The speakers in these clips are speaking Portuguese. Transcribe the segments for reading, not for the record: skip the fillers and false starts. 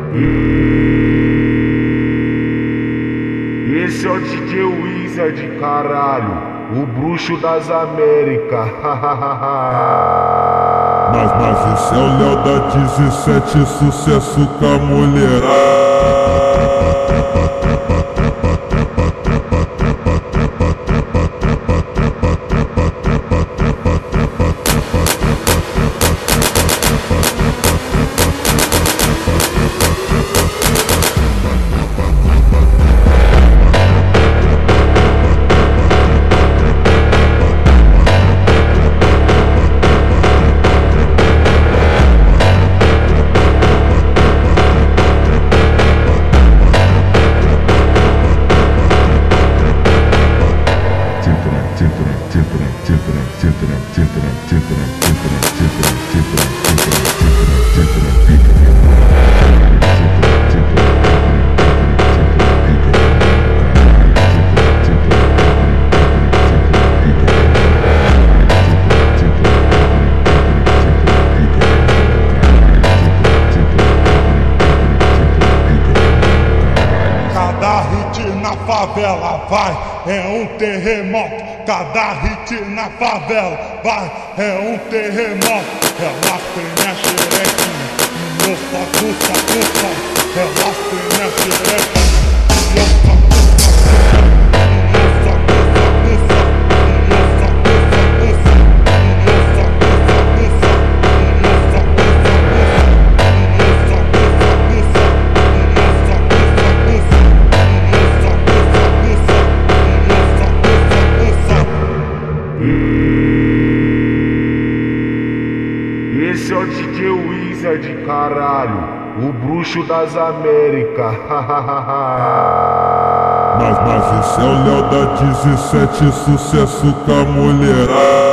Esse é o DJ Wizard, caralho, o bruxo das Américas. Mas esse é o Léo da 17, sucesso com a mulherada. Cada hit na favela vai, é um terremoto. Cada hit na favela vai, é um terremoto. Elas têm a xerequinha, moça, puta, puta. Elas têm a xerequinha, moça, puta, puta. Esse é o DJ Wizard, caralho, o bruxo das Américas. Mas esse é o Léo da 17, sucesso com a mulherada.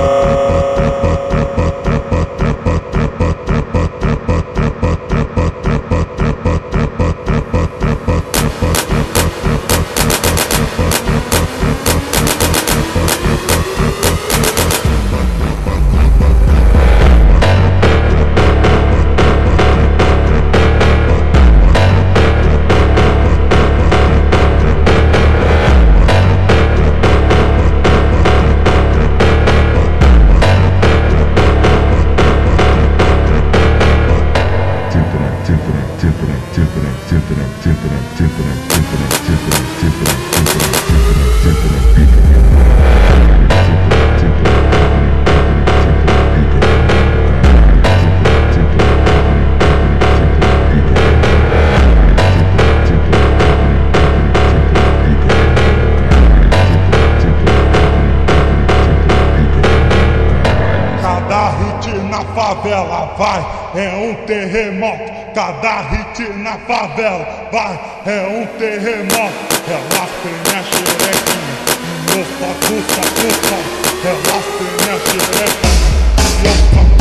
Na favela vai, é um terremoto. Cada hit na favela vai, é um terremoto. Elas têm a xerequinha, moça, puta, puta. Elas têm a xerequinha, moça,